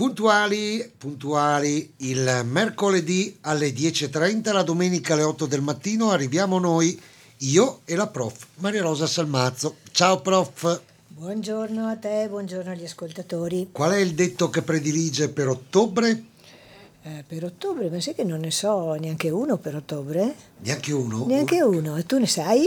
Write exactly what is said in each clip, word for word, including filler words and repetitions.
Puntuali, puntuali, il mercoledì alle dieci e trenta, la domenica alle otto del mattino arriviamo noi, io e la prof Maria Rosa Salmazzo. Ciao prof. Buongiorno a te, buongiorno agli ascoltatori. Qual è il detto che predilige per ottobre? Eh, per ottobre, ma sai che non ne so neanche uno per ottobre? Neanche uno? Neanche uno, e tu ne sai?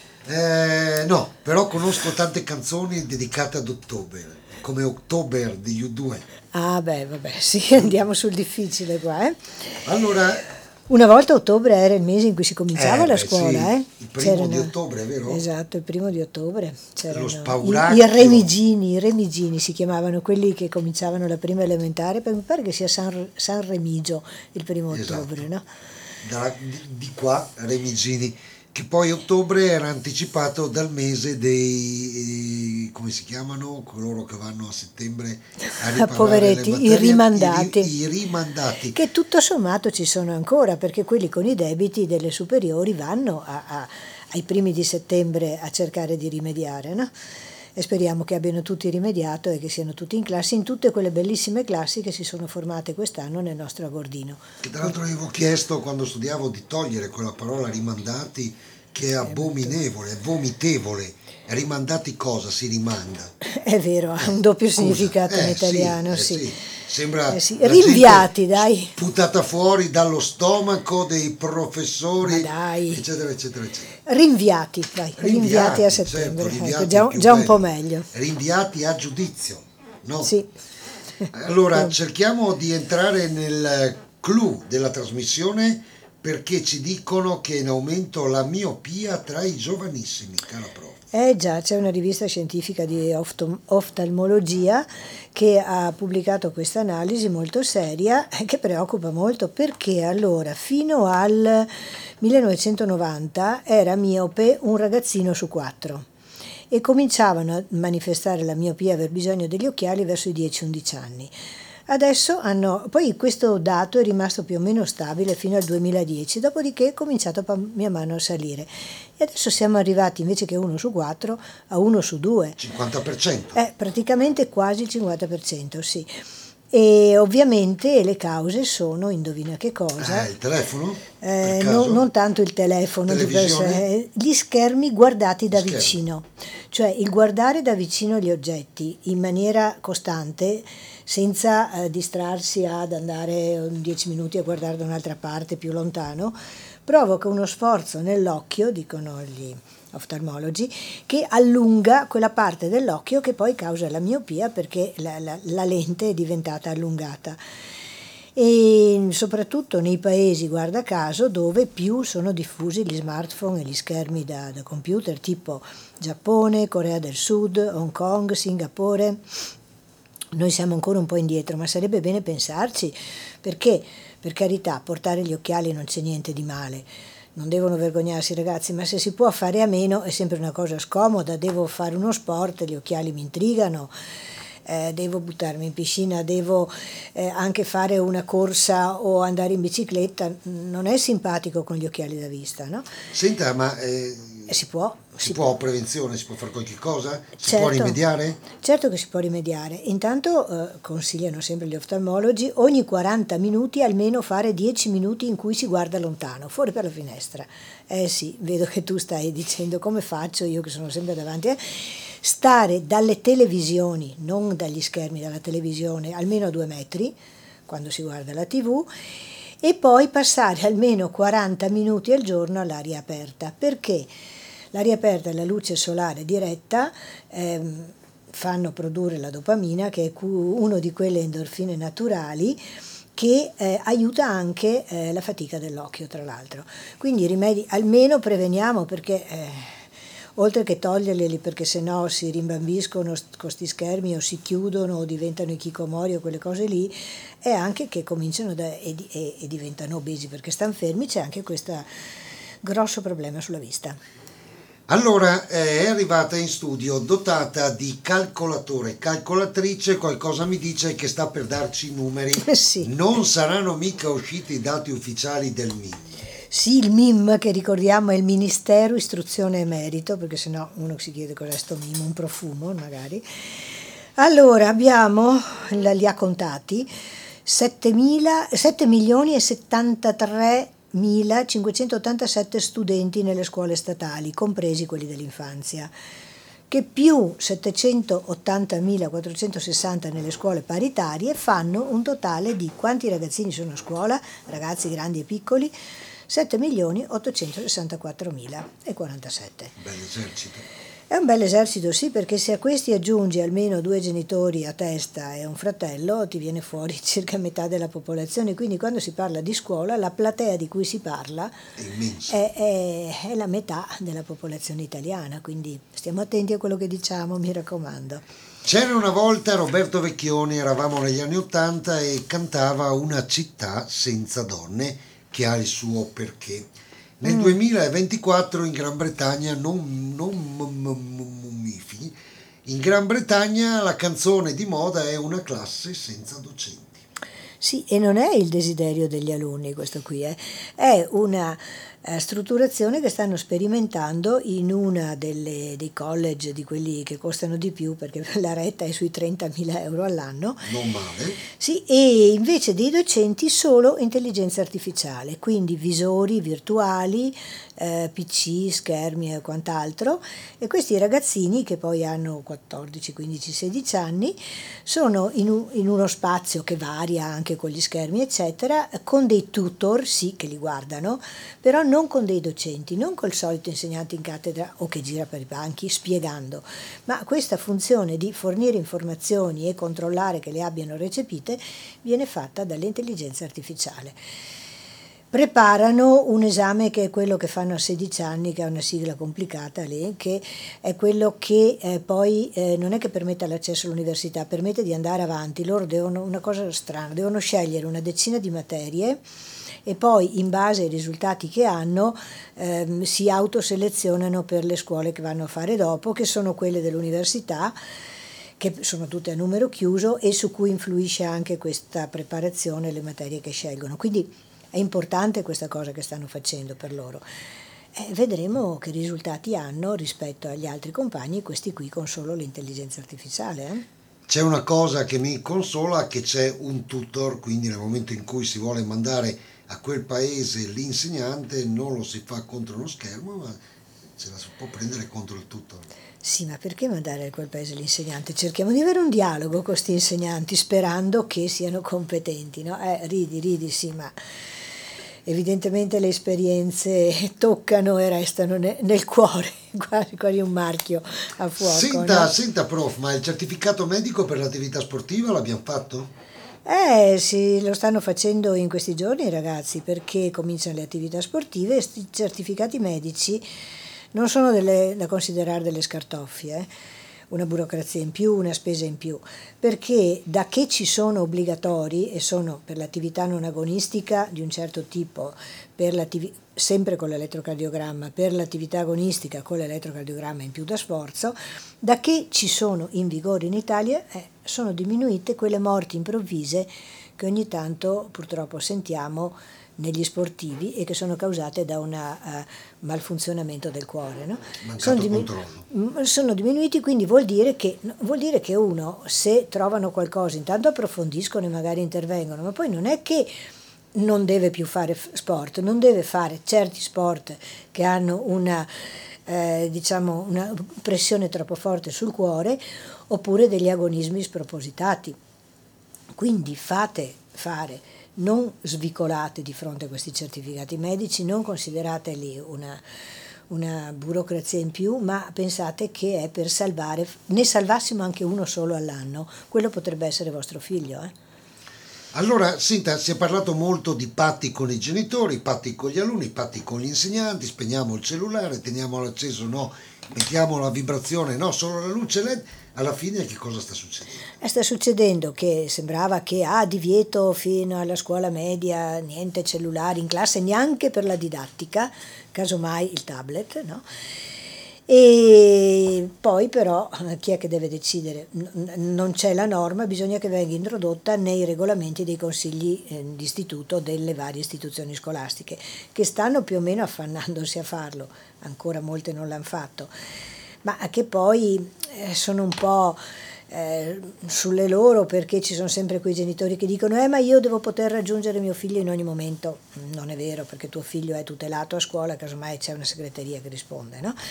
Eh, no, però conosco tante canzoni dedicate ad ottobre, come October degli U due. Ah beh, vabbè, sì, andiamo sul difficile qua, eh. Allora, Una volta ottobre era il mese in cui si cominciava eh, la beh, scuola, sì, eh. il primo di ottobre, vero? Esatto, il primo di ottobre. C'erano Lo i, spauracchio. i remigini, i remigini si chiamavano, quelli che cominciavano la prima elementare, perché mi pare che sia San, San Remigio il primo Esatto. ottobre, no? Da, di, di qua Remigini, che poi ottobre era anticipato dal mese dei, eh, come si chiamano, coloro che vanno a settembre a riparare Poveretti, le i materie, rimandati. i, ri- i rimandati. Che tutto sommato ci sono ancora, perché quelli con i debiti delle superiori vanno a, a, ai primi di settembre a cercare di rimediare, no? E speriamo che abbiano tutti rimediato e che siano tutti in classe, in tutte quelle bellissime classi che si sono formate quest'anno nel nostro Agordino. Che tra l'altro avevo chiesto quando studiavo di togliere quella parola rimandati, che è abominevole, è vomitevole. Rimandati cosa si rimanda? È vero, ha un doppio Scusa, significato in eh, italiano, sì, eh, sì. sì. Sembra Eh sì, la rinviati, gente dai. sputata fuori dallo stomaco dei Ma professori, dai. eccetera, eccetera, eccetera. Rinviati, dai, rinviati, Rinviati, a certo, settembre. rinviati Ecco, già, è più già un po' bello. meglio. Rinviati a giudizio, no? Sì. Allora, cerchiamo di entrare nel clou della trasmissione, perché ci dicono che è in aumento la miopia tra i giovanissimi, cara prof. Eh già, c'è una rivista scientifica di ofto- oftalmologia che ha pubblicato questa analisi molto seria e che preoccupa molto, perché allora fino al millenovecentonovanta era miope un ragazzino su quattro e cominciavano a manifestare la miopia, aver bisogno degli occhiali verso i dieci undici anni. Adesso hanno, poi questo dato è rimasto più o meno stabile fino al duemiladieci, dopodiché è cominciato a man mano a salire. E adesso siamo arrivati, invece che uno su quattro, a uno su due. cinquanta per cento. È praticamente quasi il cinquanta per cento, sì. E ovviamente le cause sono, indovina che cosa? Eh, il telefono? Eh, Per no- caso? non tanto il telefono, di per sé, Televisione? eh, gli schermi guardati da Schermi. vicino, cioè il guardare da vicino gli oggetti in maniera costante, senza eh, distrarsi ad andare dieci minuti a guardare da un'altra parte più lontano, provoca uno sforzo nell'occhio, dicono gli oftalmologi, che allunga quella parte dell'occhio che poi causa la miopia, perché la, la, la lente è diventata allungata. E soprattutto nei paesi, guarda caso, dove più sono diffusi gli smartphone e gli schermi da, da computer, tipo Giappone, Corea del Sud, Hong Kong, Singapore. Noi siamo ancora un po' indietro, ma sarebbe bene pensarci, perché, per carità, portare gli occhiali non c'è niente di male. Non devono vergognarsi, ragazzi, ma se si può fare a meno è sempre una cosa scomoda. Devo fare uno sport, gli occhiali mi intrigano, eh, devo buttarmi in piscina, devo eh, anche fare una corsa o andare in bicicletta. Non è simpatico con gli occhiali da vista, no? Senta, ma eh, E si può. si può, prevenzione, si può fare qualche cosa? Si Certo. può rimediare? Certo che si può rimediare. Intanto eh, consigliano sempre gli oftalmologi ogni quaranta minuti almeno fare dieci minuti in cui si guarda lontano, fuori per la finestra. Eh sì, vedo che tu stai dicendo come faccio io che sono sempre davanti. Eh? Stare dalle televisioni, non dagli schermi, dalla televisione, almeno a due metri quando si guarda la tivù, e poi passare almeno quaranta minuti al giorno all'aria aperta. Perché? L'aria aperta e la luce solare diretta ehm, fanno produrre la dopamina, che è una di quelle endorfine naturali che eh, aiuta anche eh, la fatica dell'occhio, tra l'altro. Quindi i rimedi almeno preveniamo, perché eh, oltre che toglierli perché sennò si rimbambiscono con questi schermi o si chiudono o diventano i chicomori o quelle cose lì, è anche che cominciano da, e, e, e diventano obesi perché stanno fermi. C'è anche questo grosso problema sulla vista. Allora, eh, è arrivata in studio dotata di calcolatore, calcolatrice, qualcosa mi dice che sta per darci i numeri. Sì. Non saranno mica usciti i dati ufficiali del M I M. Sì, il M I M, che ricordiamo è il Ministero Istruzione e Merito, perché sennò uno si chiede cos'è sto M I M, un profumo magari. Allora, abbiamo, li ha contati, sette milioni e settantatremilacinquecentottantasette studenti nelle scuole statali, compresi quelli dell'infanzia, che più settecentoottantamilaquattrocentosessanta nelle scuole paritarie fanno un totale di quanti ragazzini sono a scuola, ragazzi grandi e piccoli, sette milioni ottocentosessantaquattromilaquarantasette. Bello esercito. È un bel esercito, sì, perché se a questi aggiungi almeno due genitori a testa e un fratello, ti viene fuori circa metà della popolazione. Quindi quando si parla di scuola, la platea di cui si parla È immenso. è, è, è la metà della popolazione italiana, quindi stiamo attenti a quello che diciamo, mi raccomando. C'era una volta Roberto Vecchioni, eravamo negli anni Ottanta e cantava Una città senza donne, che ha il suo perché. Nel mm. duemilaventiquattro in Gran Bretagna, non, non mummifi, in Gran Bretagna la canzone di moda è Una classe senza docenti. Sì, e non è il desiderio degli alunni questo qui, eh. È una eh, strutturazione che stanno sperimentando in una delle, dei college di quelli che costano di più, perché la retta è sui trentamila euro all'anno. Non male. Sì, e invece dei docenti solo intelligenza artificiale, quindi visori virtuali, eh, P C, schermi e quant'altro, e questi ragazzini che poi hanno quattordici, quindici, sedici anni sono in, un, in uno spazio che varia anche con gli schermi eccetera, con dei tutor sì che li guardano, però non con dei docenti, non col solito insegnante in cattedra o che gira per i banchi spiegando, ma questa funzione di fornire informazioni e controllare che le abbiano recepite viene fatta dall'intelligenza artificiale. Preparano un esame che è quello che fanno a sedici anni, che ha una sigla complicata lì, che è quello che eh, poi eh, non è che permette l'accesso all'università, permette di andare avanti. Loro devono, una cosa strana, devono scegliere una decina di materie e poi in base ai risultati che hanno ehm, si autoselezionano per le scuole che vanno a fare dopo, che sono quelle dell'università, che sono tutte a numero chiuso e su cui influisce anche questa preparazione, le materie che scelgono. Quindi è importante questa cosa che stanno facendo per loro. Eh, vedremo che risultati hanno rispetto agli altri compagni, questi qui con solo l'intelligenza artificiale. Eh? C'è una cosa che mi consola, che c'è un tutor, quindi nel momento in cui si vuole mandare a quel paese l'insegnante non lo si fa contro uno schermo, ma se la si può prendere contro il tutor. Sì, ma perché mandare a quel paese l'insegnante? Cerchiamo di avere un dialogo con questi insegnanti sperando che siano competenti, no? Eh, ridi, ridi, sì, ma evidentemente le esperienze toccano e restano ne, nel cuore, quasi, quasi un marchio a fuoco. Senta, no? senta prof, ma il certificato medico per l'attività sportiva l'abbiamo fatto? Eh sì, lo stanno facendo in questi giorni i ragazzi, perché cominciano le attività sportive e questi certificati medici non sono delle, da considerare delle scartoffie, eh? Una burocrazia in più, una spesa in più, perché da che ci sono obbligatori e sono per l'attività non agonistica di un certo tipo, per sempre con l'elettrocardiogramma, per l'attività agonistica con l'elettrocardiogramma in più da sforzo, da che ci sono in vigore in Italia eh, sono diminuite quelle morti improvvise che ogni tanto purtroppo sentiamo negli sportivi e che sono causate da un uh, malfunzionamento del cuore. No? Sono, diminu- sono diminuiti, quindi vuol dire, che, vuol dire che uno, se trovano qualcosa, intanto approfondiscono e magari intervengono, ma poi non è che non deve più fare sport, non deve fare certi sport che hanno una, eh, diciamo una pressione troppo forte sul cuore oppure degli agonismi spropositati. Quindi fate fare, non svicolate di fronte a questi certificati medici, non considerateli una, una burocrazia in più, ma pensate che è per salvare, ne salvassimo anche uno solo all'anno, quello potrebbe essere vostro figlio. Eh? Allora, senta, si è parlato molto di patti con i genitori, patti con gli alunni, patti con gli insegnanti, spegniamo il cellulare, teniamolo acceso, no, mettiamo la vibrazione, no, solo la luce L E D. Alla fine che cosa sta succedendo? Eh, sta succedendo che sembrava che ah, divieto fino alla scuola media, niente cellulari in classe, neanche per la didattica, casomai il tablet, no? E poi però chi è che deve decidere? Non c'è la norma, bisogna che venga introdotta nei regolamenti dei consigli di istituto delle varie istituzioni scolastiche, che stanno più o meno affannandosi a farlo, ancora molte non l'hanno fatto, ma che poi sono un po' eh, sulle loro, perché ci sono sempre quei genitori che dicono eh ma io devo poter raggiungere mio figlio in ogni momento. Non è vero, perché tuo figlio è tutelato a scuola, casomai c'è una segreteria che risponde, no?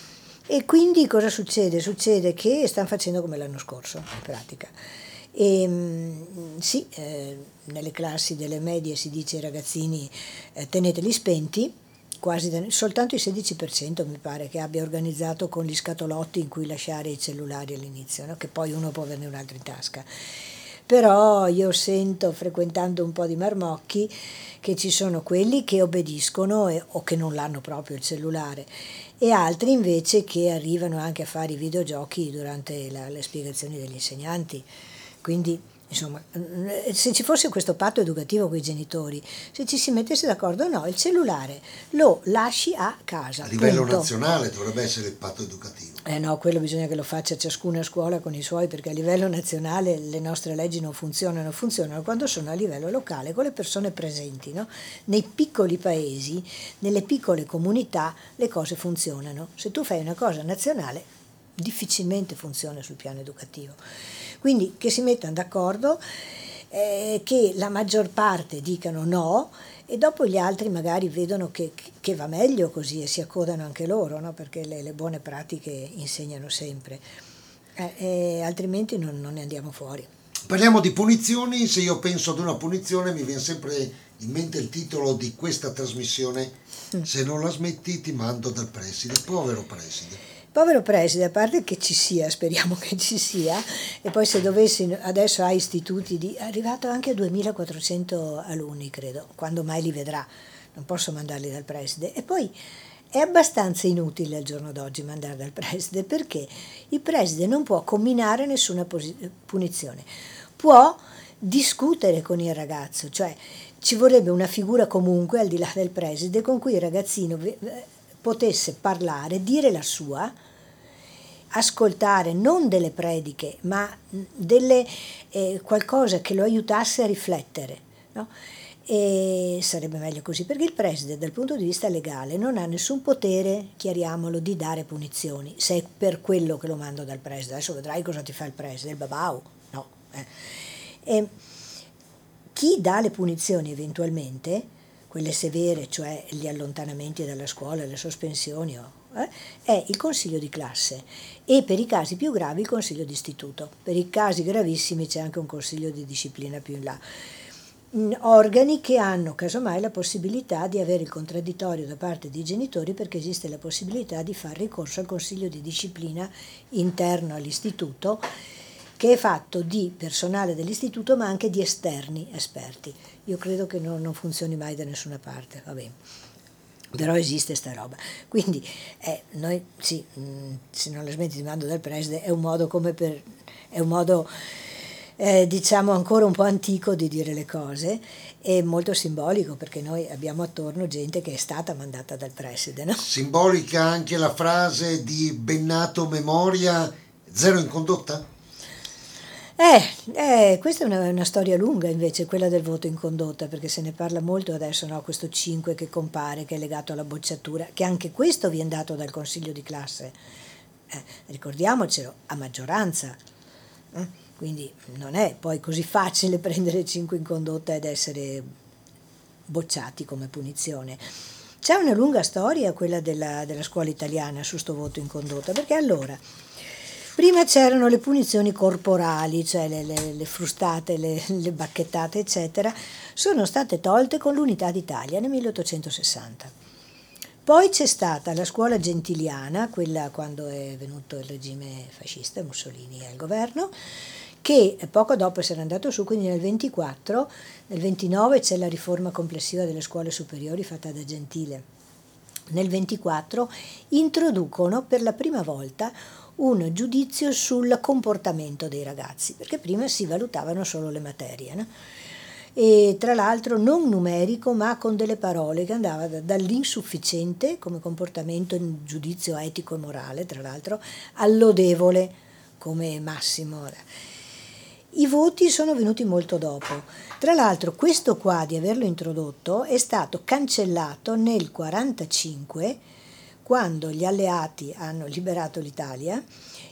E quindi cosa succede? Succede che stanno facendo come l'anno scorso, in pratica. E, mh, sì, eh, nelle classi delle medie si dice ai ragazzini eh, teneteli spenti, quasi da, soltanto il sedici per cento mi pare che abbia organizzato con gli scatolotti in cui lasciare i cellulari all'inizio, no? Che poi uno può averne un altro in tasca. Però io sento, frequentando un po' di marmocchi, che ci sono quelli che obbediscono e, o che non l'hanno proprio il cellulare, e altri invece che arrivano anche a fare i videogiochi durante la, le spiegazioni degli insegnanti. Quindi, insomma, se ci fosse questo patto educativo con i genitori, se ci si mettesse d'accordo, no, il cellulare lo lasci a casa. A livello punto. nazionale dovrebbe essere il patto educativo. Eh no, quello bisogna che lo faccia ciascuna scuola con i suoi, perché a livello nazionale le nostre leggi non funzionano, funzionano quando sono a livello locale, con le persone presenti, no? Nei piccoli paesi, nelle piccole comunità, le cose funzionano. Se tu fai una cosa nazionale, difficilmente funziona sul piano educativo. Quindi che si mettano d'accordo, eh, che la maggior parte dicano no, e dopo gli altri magari vedono che, che va meglio così e si accodano anche loro, no? Perché le, le buone pratiche insegnano sempre, eh, e altrimenti non, non ne andiamo fuori. Parliamo di punizioni. Se io penso ad una punizione mi viene sempre in mente il titolo di questa trasmissione: mm. Se non la smetti ti mando dal preside. Povero preside. Povero preside, a parte che ci sia, speriamo che ci sia, e poi se dovessi, adesso ha istituti di, è arrivato anche a duemilaquattrocento alunni, credo, quando mai li vedrà, non posso mandarli dal preside. E poi è abbastanza inutile al giorno d'oggi mandare dal preside, perché il preside non può comminare nessuna posi- punizione, può discutere con il ragazzo, cioè ci vorrebbe una figura comunque al di là del preside con cui il ragazzino potesse parlare, dire la sua, ascoltare non delle prediche, ma delle, eh, qualcosa che lo aiutasse a riflettere, no? E sarebbe meglio così, perché il preside dal punto di vista legale non ha nessun potere, chiariamolo, di dare punizioni, se è per quello che lo mando dal preside. Adesso vedrai cosa ti fa il preside, il babau, no. Eh. E chi dà le punizioni eventualmente, quelle severe, cioè gli allontanamenti dalla scuola, le sospensioni, eh, è il consiglio di classe, e per i casi più gravi il consiglio di istituto. Per i casi gravissimi c'è anche un consiglio di disciplina più in là. Organi che hanno casomai la possibilità di avere il contraddittorio da parte dei genitori, perché esiste la possibilità di fare ricorso al consiglio di disciplina interno all'istituto, che è fatto di personale dell'istituto ma anche di esterni esperti. Io credo che non, non funzioni mai da nessuna parte, va bene. Però esiste sta roba. Quindi eh, noi sì, mh, se non la smetti ti mando dal preside, è un modo come per è un modo eh, diciamo ancora un po' antico di dire le cose, e molto simbolico, perché noi abbiamo attorno gente che è stata mandata dal preside, no? Simbolica anche la frase di Bennato Memoria: zero in condotta? Eh, eh, questa è una, una storia lunga invece, quella del voto in condotta, perché se ne parla molto adesso, no? Questo cinque che compare, che è legato alla bocciatura, che anche questo viene dato dal consiglio di classe, eh, ricordiamocelo, a maggioranza, eh? Quindi non è poi così facile prendere cinque in condotta ed essere bocciati come punizione. C'è una lunga storia, quella della, della scuola italiana, su sto voto in condotta, perché allora prima c'erano le punizioni corporali, cioè le, le, le frustate, le, le bacchettate, eccetera, sono state tolte con l'Unità d'Italia nel milleottocentosessanta. Poi c'è stata la scuola gentiliana, quella quando è venuto il regime fascista, Mussolini al governo, che poco dopo essere andato su, quindi nel ventiquattro, nel ventinove c'è la riforma complessiva delle scuole superiori fatta da Gentile. Nel ventiquattro introducono per la prima volta un giudizio sul comportamento dei ragazzi, perché prima si valutavano solo le materie, no? E tra l'altro non numerico, ma con delle parole che andava dall'insufficiente come comportamento in giudizio etico e morale, tra l'altro, al lodevole come massimo. I voti sono venuti molto dopo. Tra l'altro questo qua di averlo introdotto è stato cancellato nel quarantacinque, quando gli alleati hanno liberato l'Italia,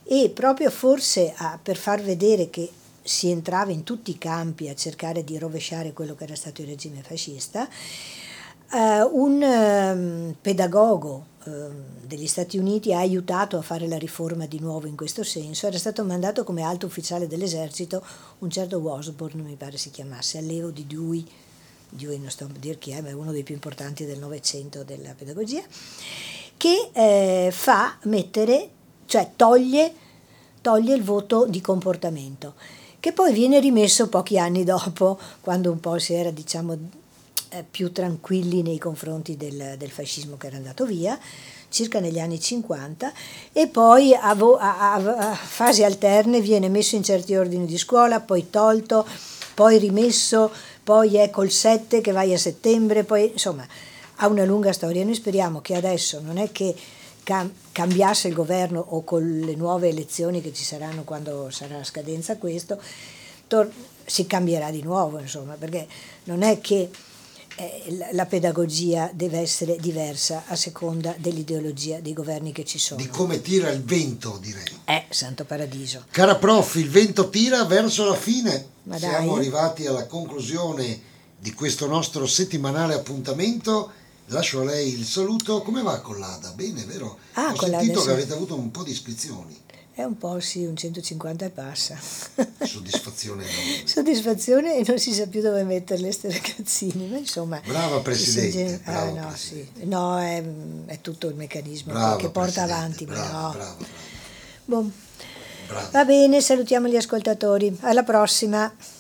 e proprio forse a, per far vedere che si entrava in tutti i campi a cercare di rovesciare quello che era stato il regime fascista, eh, un um, pedagogo degli Stati Uniti ha aiutato a fare la riforma di nuovo in questo senso. Era stato mandato come alto ufficiale dell'esercito un certo Washburn, mi pare si chiamasse, allievo di Dewey. Dewey non sto a dire chi è, ma è uno dei più importanti del Novecento della pedagogia, che eh, fa mettere, cioè toglie, toglie il voto di comportamento, che poi viene rimesso pochi anni dopo, quando un po' si era, diciamo, più tranquilli nei confronti del, del fascismo che era andato via, circa negli anni cinquanta, e poi a, vo, a, a, a fasi alterne viene messo in certi ordini di scuola, poi tolto, poi rimesso, poi è col sette che vai a settembre, poi insomma ha una lunga storia. Noi speriamo che adesso non è che cam- cambiasse il governo o con le nuove elezioni che ci saranno quando sarà a scadenza questo, tor- si cambierà di nuovo, insomma, perché non è che la pedagogia deve essere diversa a seconda dell'ideologia dei governi che ci sono. Di come tira il vento, direi. Eh, santo paradiso. Cara prof, il vento tira verso la fine. Ma Siamo dai. arrivati alla conclusione di questo nostro settimanale appuntamento. Lascio a lei il saluto. Come va con l'Ada? Bene, vero? Ah, Ho con l'Ada, sentito sì. che avete avuto un po' di iscrizioni. È un po' sì, un centocinquanta e passa. Soddisfazione enorme. Soddisfazione, e non si sa più dove metterle ste ragazzini, ma insomma. Brava Presidente. Ah, Brava no, Presidente. sì. No, è, è tutto il meccanismo Brava, che porta Presidente, avanti. brava, ma no. brava, brava. Boh. Brava. Va bene, salutiamo gli ascoltatori. Alla prossima.